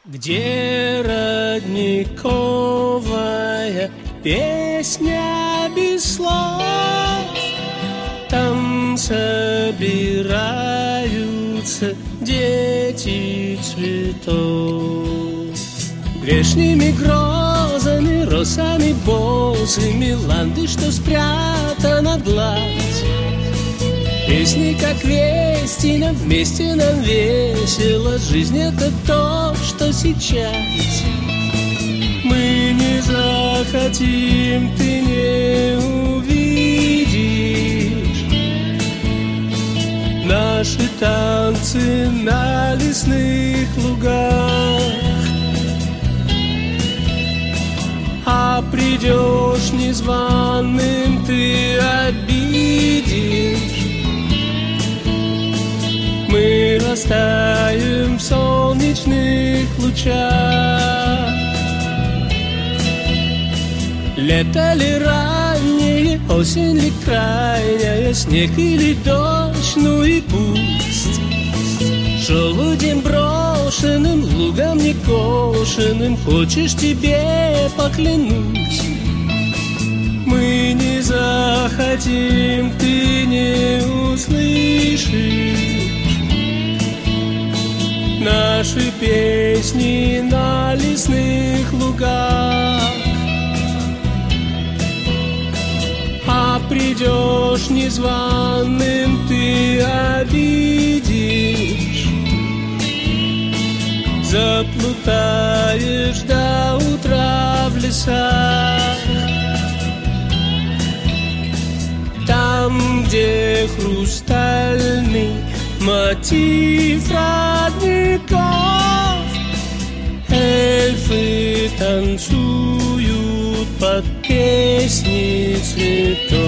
Где родниковая песня без слов, там собираются дети цветов. Грешными грозами, росами босыми, ланды, что спрятана гладь. Песни, как вести, нам вместе нам весело. Жизнь — это то, что сейчас. Мы не захотим, ты не увидишь наши танцы на лесных лугах. А придешь незваным, ты обидишь. Мы растаем в солнечных лучах. Лето ли раннее, осень ли крайняя, снег или дождь, ну и пусть. Желудем брошенным, лугом некошенным, хочешь, тебе поклянусь. Мы не захотим, ты не услышишь наши песни на лесных лугах. А придешь незваным, ты обидишь. Заплутаешь до утра в лесах. Там, где хрустальный мотив родников, эльфы танцуют под песни цветов.